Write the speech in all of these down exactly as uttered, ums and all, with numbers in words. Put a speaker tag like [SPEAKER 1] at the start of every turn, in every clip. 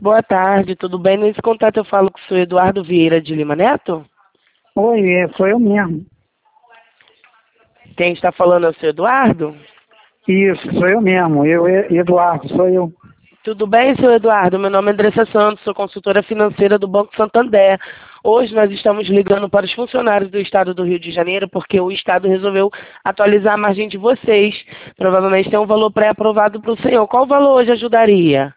[SPEAKER 1] Boa tarde, tudo bem? Nesse contato eu falo com o senhor Eduardo Vieira de Lima Neto?
[SPEAKER 2] Oi, é, sou eu mesmo.
[SPEAKER 1] Quem está falando é o senhor Eduardo?
[SPEAKER 2] Isso, sou eu mesmo. Eu, E- Eduardo, sou eu.
[SPEAKER 1] Tudo bem, senhor Eduardo? Meu nome é Andressa Santos, sou consultora financeira do Banco Santander. Hoje nós estamos ligando para os funcionários do Estado do Rio de Janeiro porque o Estado resolveu atualizar a margem de vocês. Provavelmente tem um valor pré-aprovado para o senhor. Qual valor hoje ajudaria?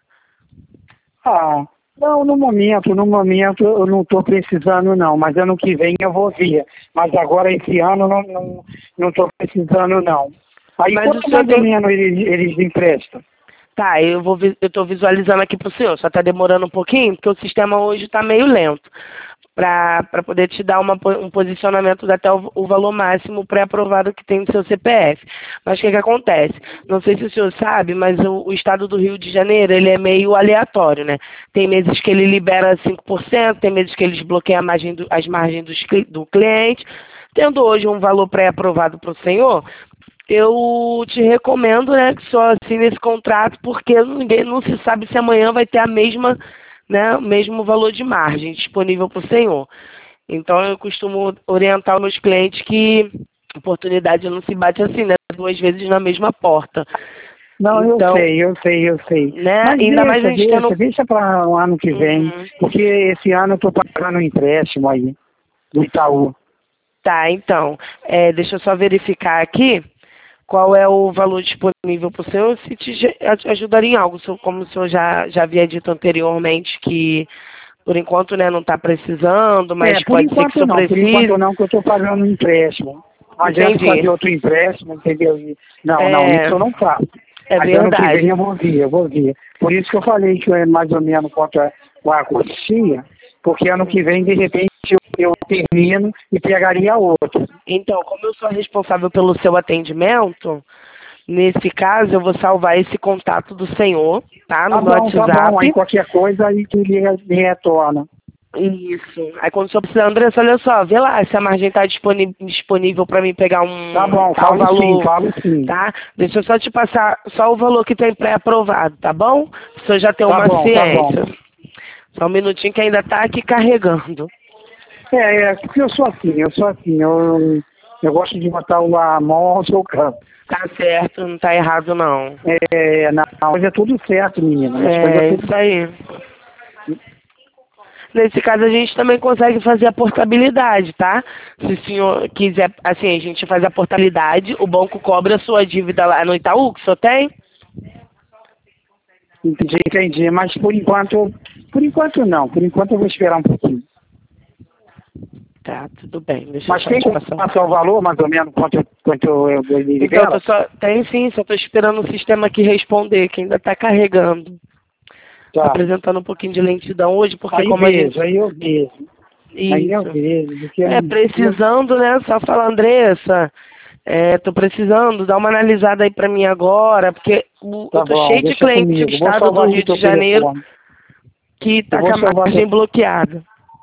[SPEAKER 2] Ah, não, no momento, no momento eu não estou precisando não, mas ano que vem eu vou vir. Mas agora esse ano não não não estou precisando não. Aí
[SPEAKER 1] Mas o
[SPEAKER 2] quanto
[SPEAKER 1] senhor
[SPEAKER 2] mais ou
[SPEAKER 1] tem...
[SPEAKER 2] menos eles, eles emprestam?
[SPEAKER 1] Tá, eu vou vi- eu estou visualizando aqui para o senhor, só está demorando um pouquinho, porque o sistema hoje está meio lento, para poder te dar uma, po- um posicionamento até o, o valor máximo pré-aprovado que tem no seu C P F. Mas o que, que acontece? Não sei se o senhor sabe, mas o, o estado do Rio de Janeiro, ele é meio aleatório, né? Tem meses que ele libera cinco por cento, tem meses que eles bloqueiam a margem do- as margens dos cli- do cliente. Tendo hoje um valor pré-aprovado para o senhor, eu te recomendo, né, que só assine esse contrato, porque ninguém não se sabe se amanhã vai ter a mesma, né, o mesmo valor de margem disponível para o senhor. Então eu costumo orientar os meus clientes que oportunidade não se bate assim, né, duas vezes na mesma porta.
[SPEAKER 2] Não, eu
[SPEAKER 1] Então,
[SPEAKER 2] sei, eu sei, eu sei.
[SPEAKER 1] né,
[SPEAKER 2] Mas
[SPEAKER 1] ainda mais a
[SPEAKER 2] deixa,
[SPEAKER 1] gente tendo...
[SPEAKER 2] deixa, deixa para o ano que vem,
[SPEAKER 1] Uhum.
[SPEAKER 2] porque esse ano eu estou pagando um empréstimo aí, do Itaú.
[SPEAKER 1] Tá, então, é, deixa eu só verificar aqui qual é o valor disponível para o senhor, se te ge- aj- ajudaria em algo, se- como o senhor já, já havia dito anteriormente, que por enquanto, né, não está precisando,
[SPEAKER 2] É,
[SPEAKER 1] mas
[SPEAKER 2] por
[SPEAKER 1] pode ser que o
[SPEAKER 2] enquanto
[SPEAKER 1] senhor
[SPEAKER 2] não, por
[SPEAKER 1] precise.
[SPEAKER 2] enquanto não, que eu estou pagando um empréstimo. Não adianta
[SPEAKER 1] Entendi.
[SPEAKER 2] fazer outro empréstimo, entendeu? E- Não, não,
[SPEAKER 1] É,
[SPEAKER 2] isso eu não faço.
[SPEAKER 1] é
[SPEAKER 2] Mas ano que vem
[SPEAKER 1] verdade.
[SPEAKER 2] eu vou vir, eu vou vir. Por isso que eu falei que é mais ou menos quanto a, a quantia, porque ano que vem, de repente, eu, eu termino e pegaria outro.
[SPEAKER 1] Então, como eu sou responsável pelo seu atendimento, nesse caso eu vou salvar esse contato do senhor, tá, no
[SPEAKER 2] Tá
[SPEAKER 1] meu
[SPEAKER 2] bom, tá bom. Aí
[SPEAKER 1] WhatsApp.
[SPEAKER 2] qualquer coisa aí tu me, me retorna.
[SPEAKER 1] Isso. Aí quando o senhor precisar, Andressa, olha só, vê lá se a margem está disponível para mim pegar
[SPEAKER 2] Tá
[SPEAKER 1] um
[SPEAKER 2] bom,
[SPEAKER 1] tal
[SPEAKER 2] falo sim,
[SPEAKER 1] valor,
[SPEAKER 2] falo sim.
[SPEAKER 1] tá? Deixa eu só te passar só o valor que tem pré-aprovado, tá bom? O senhor já tem
[SPEAKER 2] Tá
[SPEAKER 1] uma
[SPEAKER 2] bom, tá bom.
[SPEAKER 1] ciência. Só um minutinho que ainda está aqui carregando.
[SPEAKER 2] É, é, porque eu sou assim, eu sou assim, eu, eu gosto de botar o- a mão ao seu campo.
[SPEAKER 1] Tá certo, não tá errado não.
[SPEAKER 2] É, na mas é tudo certo, menina. As coisas é
[SPEAKER 1] É
[SPEAKER 2] tudo.
[SPEAKER 1] isso aí. Nesse caso a gente também consegue fazer a portabilidade, tá? Se o senhor quiser, assim, a gente faz a portabilidade, o banco cobra a sua dívida lá no Itaú, que o senhor tem?
[SPEAKER 2] Entendi, entendi. Mas por enquanto, por enquanto não. Por enquanto eu vou esperar um pouquinho.
[SPEAKER 1] Tá, tudo bem. Deixa eu
[SPEAKER 2] Mas
[SPEAKER 1] só
[SPEAKER 2] tem
[SPEAKER 1] te
[SPEAKER 2] como
[SPEAKER 1] passar.
[SPEAKER 2] passar o valor, mais ou menos, quanto, eu- quanto eu, eu, eu
[SPEAKER 1] Então, tô
[SPEAKER 2] libero?
[SPEAKER 1] só, tem sim, só tô esperando o sistema aqui responder, que ainda tá carregando. Tá
[SPEAKER 2] Tá.
[SPEAKER 1] apresentando um pouquinho de lentidão hoje, porque
[SPEAKER 2] Aí
[SPEAKER 1] como a gente...
[SPEAKER 2] vejo, aí eu vejo. Aí eu
[SPEAKER 1] Isso.
[SPEAKER 2] vejo. Porque eu
[SPEAKER 1] É,
[SPEAKER 2] não-
[SPEAKER 1] precisando, né? Só fala, Andressa, é, tô precisando, dá uma analisada aí pra mim agora, porque o- eu
[SPEAKER 2] Tá
[SPEAKER 1] tô
[SPEAKER 2] bom,
[SPEAKER 1] cheio de
[SPEAKER 2] deixa
[SPEAKER 1] clientes do
[SPEAKER 2] comigo. Vou
[SPEAKER 1] estado do
[SPEAKER 2] salvar aqui
[SPEAKER 1] Rio
[SPEAKER 2] teu
[SPEAKER 1] de Janeiro
[SPEAKER 2] telefone.
[SPEAKER 1] que
[SPEAKER 2] Eu
[SPEAKER 1] tá
[SPEAKER 2] vou
[SPEAKER 1] com a
[SPEAKER 2] salvar teu...
[SPEAKER 1] margem bloqueada.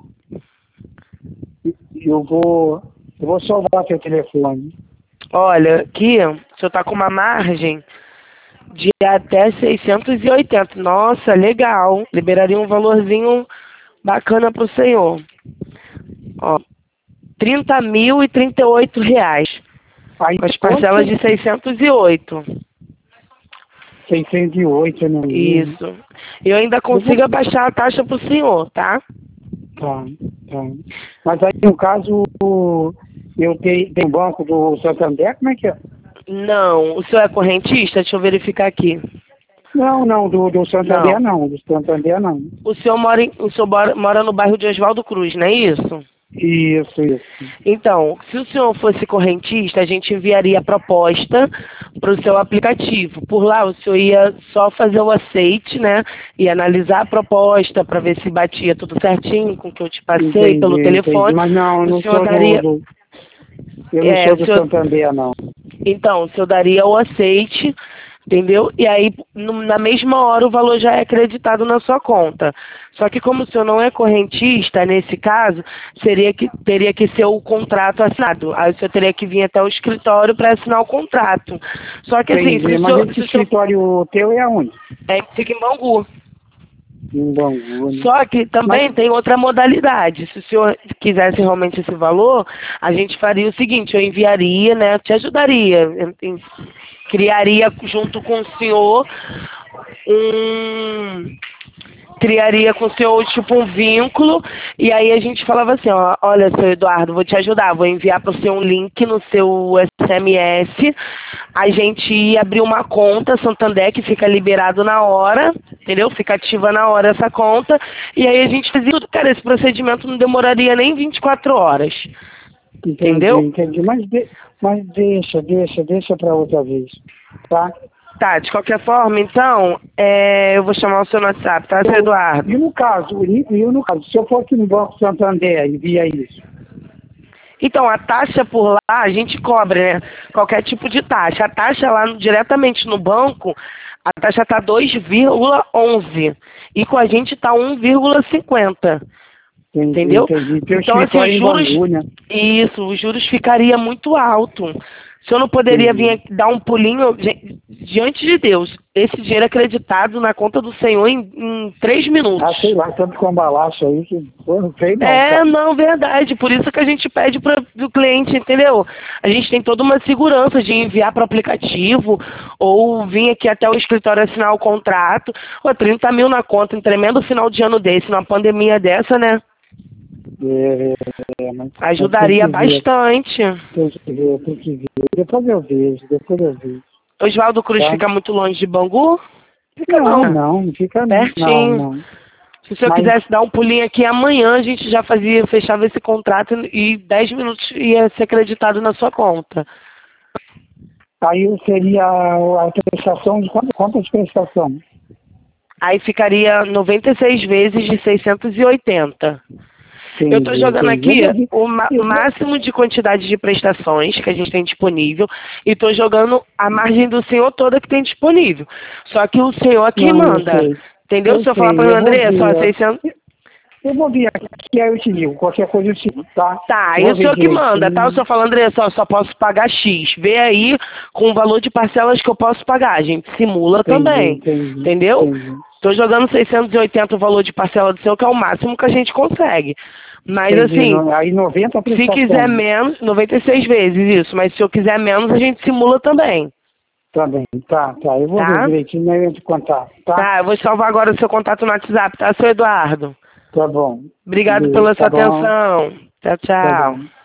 [SPEAKER 2] Eu vou... Eu vou salvar teu telefone.
[SPEAKER 1] Olha, aqui, o senhor tá com uma margem de até seiscentos e oitenta. Nossa, legal. Liberaria um valorzinho bacana pro senhor. Ó, trinta mil e trinta e oito reais.
[SPEAKER 2] Aí
[SPEAKER 1] Com as parcelas
[SPEAKER 2] depois,
[SPEAKER 1] de seiscentos e oito.
[SPEAKER 2] seiscentos e oito, né?
[SPEAKER 1] Isso. Eu ainda
[SPEAKER 2] Eu vou...
[SPEAKER 1] consigo abaixar a taxa pro senhor, tá?
[SPEAKER 2] Tá, tá. Mas aí, no caso, eu tenho, tenho banco do Santander, como é que é?
[SPEAKER 1] Não. O senhor é correntista? Deixa eu verificar aqui.
[SPEAKER 2] Não, não, do, do Santander
[SPEAKER 1] Não.
[SPEAKER 2] não, do Santander não.
[SPEAKER 1] O senhor mora, em, o senhor mora mora no bairro de Oswaldo Cruz, não é isso?
[SPEAKER 2] Isso, isso.
[SPEAKER 1] Então, se o senhor fosse correntista, a gente enviaria a proposta para o seu aplicativo. Por lá, o senhor ia só fazer o aceite, né? E analisar a proposta para ver se batia tudo certinho com o que eu te passei pelo
[SPEAKER 2] Entendi, entendi.
[SPEAKER 1] telefone.
[SPEAKER 2] Mas não, eu
[SPEAKER 1] O
[SPEAKER 2] não
[SPEAKER 1] senhor
[SPEAKER 2] sou do,
[SPEAKER 1] daria...
[SPEAKER 2] do eu não
[SPEAKER 1] É,
[SPEAKER 2] sou
[SPEAKER 1] o
[SPEAKER 2] do
[SPEAKER 1] senhor,
[SPEAKER 2] Santander, não.
[SPEAKER 1] então, o senhor daria o aceite, entendeu? E aí, no- na mesma hora, o valor já é acreditado na sua conta. Só que como o senhor não é correntista, nesse caso, seria que, teria que ser o contrato assinado. Aí o senhor teria que vir até o escritório para assinar o contrato. Só que assim, se
[SPEAKER 2] Entendi.
[SPEAKER 1] o
[SPEAKER 2] Mas
[SPEAKER 1] senhor,
[SPEAKER 2] esse
[SPEAKER 1] se o senhor
[SPEAKER 2] escritório teu é aonde?
[SPEAKER 1] é, fica em Bangu.
[SPEAKER 2] Em Bangu, né?
[SPEAKER 1] Só que também
[SPEAKER 2] Mas...
[SPEAKER 1] tem outra modalidade. Se o senhor quisesse realmente esse valor, a gente faria o seguinte, eu enviaria, né, te ajudaria, eu- eu criaria junto com o senhor um... criaria com o senhor, tipo, um vínculo, e aí a gente falava assim, ó, olha, seu Eduardo, vou te ajudar, vou enviar para o seu um link no seu S M S, a gente ia abrir uma conta Santander, que fica liberado na hora, entendeu? Fica ativa na hora essa conta, e aí a gente fazia tudo, cara, esse procedimento não demoraria nem vinte e quatro horas,
[SPEAKER 2] Entendi,
[SPEAKER 1] entendeu?
[SPEAKER 2] entendi. Mas, de... Mas deixa, deixa, deixa para outra vez, tá?
[SPEAKER 1] Tá, de qualquer forma, então, é, eu vou chamar o seu no WhatsApp, tá, seu Eduardo?
[SPEAKER 2] E no caso, e, e no caso, se eu fosse no Banco Santander e via isso?
[SPEAKER 1] Então, a taxa por lá, a gente cobra, né? Qualquer tipo de taxa. A taxa lá no- diretamente no banco, a taxa tá dois vírgula onze. E com a gente tá um vírgula cinquenta.
[SPEAKER 2] Entendi,
[SPEAKER 1] Entendeu?
[SPEAKER 2] entendi. Tem um
[SPEAKER 1] Então, assim,
[SPEAKER 2] escritório
[SPEAKER 1] os
[SPEAKER 2] em
[SPEAKER 1] juros.
[SPEAKER 2] Bangu, né?
[SPEAKER 1] Isso, os juros ficaria muito alto. O senhor não poderia vir
[SPEAKER 2] Entendi.
[SPEAKER 1] aqui dar um pulinho di- diante de Deus. Esse dinheiro é acreditado na conta do Senhor em, em três minutos.
[SPEAKER 2] Ah, sei lá, tanto com balaço aí que pô, não sei não,
[SPEAKER 1] É,
[SPEAKER 2] cara.
[SPEAKER 1] não, verdade. Por isso que a gente pede para o cliente, entendeu? A gente tem toda uma segurança de enviar para o aplicativo ou vir aqui até o escritório assinar o contrato. Pô, trinta mil na conta, em tremendo final de ano desse, numa pandemia dessa, né?
[SPEAKER 2] É, é, mas,
[SPEAKER 1] Ajudaria
[SPEAKER 2] mas tem que ver,
[SPEAKER 1] bastante.
[SPEAKER 2] tem que ver, tem que ver. Depois eu vejo, depois eu vejo,
[SPEAKER 1] Oswaldo Cruz
[SPEAKER 2] tá?
[SPEAKER 1] fica muito longe de Bangu? Fica
[SPEAKER 2] Não,
[SPEAKER 1] não,
[SPEAKER 2] não, não fica não,
[SPEAKER 1] pertinho.
[SPEAKER 2] não.
[SPEAKER 1] Se o senhor
[SPEAKER 2] Mas
[SPEAKER 1] quisesse dar um pulinho aqui amanhã, a gente já fazia, fechava esse contrato e dez minutos ia ser acreditado na sua conta.
[SPEAKER 2] aí seria a prestação de quanto, quanto de prestação?
[SPEAKER 1] Aí ficaria noventa e seis vezes de seiscentos e oitenta.
[SPEAKER 2] Entendi,
[SPEAKER 1] Eu estou jogando
[SPEAKER 2] entendi.
[SPEAKER 1] aqui o ma- máximo de quantidade de prestações que a gente tem disponível e estou jogando a margem do senhor toda que tem disponível. Só que o senhor aqui
[SPEAKER 2] Não, eu
[SPEAKER 1] manda.
[SPEAKER 2] sei.
[SPEAKER 1] Entendeu?
[SPEAKER 2] Eu
[SPEAKER 1] Se eu
[SPEAKER 2] sei,
[SPEAKER 1] falar para o
[SPEAKER 2] eu vou
[SPEAKER 1] André, só
[SPEAKER 2] ver.
[SPEAKER 1] seiscentos...
[SPEAKER 2] Eu vou ver aqui, aí eu te digo. Qualquer coisa eu te digo, tá?
[SPEAKER 1] Tá, e
[SPEAKER 2] Vou
[SPEAKER 1] o
[SPEAKER 2] ver
[SPEAKER 1] senhor que manda, tá? O
[SPEAKER 2] direitinho.
[SPEAKER 1] senhor fala, André, só, só posso pagar X. Vê aí com o valor de parcelas que eu posso pagar. A gente simula
[SPEAKER 2] Entendi,
[SPEAKER 1] também.
[SPEAKER 2] entendi,
[SPEAKER 1] Entendeu?
[SPEAKER 2] entendi.
[SPEAKER 1] Estou jogando seiscentos e oitenta o valor de parcela do seu, que é o máximo que a gente consegue. Mas
[SPEAKER 2] Entendi.
[SPEAKER 1] assim,
[SPEAKER 2] No- Aí noventa a
[SPEAKER 1] se
[SPEAKER 2] prestação.
[SPEAKER 1] quiser menos, noventa e seis vezes isso. Mas se eu quiser menos, a gente simula também.
[SPEAKER 2] Tá bem, tá, tá. Eu vou
[SPEAKER 1] Tá?
[SPEAKER 2] ver direitinho, aí eu te contar, tá?
[SPEAKER 1] Tá, eu vou salvar agora o seu contato no WhatsApp, tá, seu Eduardo?
[SPEAKER 2] Tá bom.
[SPEAKER 1] Obrigado
[SPEAKER 2] Beleza,
[SPEAKER 1] pela
[SPEAKER 2] tá
[SPEAKER 1] sua
[SPEAKER 2] bom,
[SPEAKER 1] atenção. Tchau,
[SPEAKER 2] tá
[SPEAKER 1] tchau.
[SPEAKER 2] bom.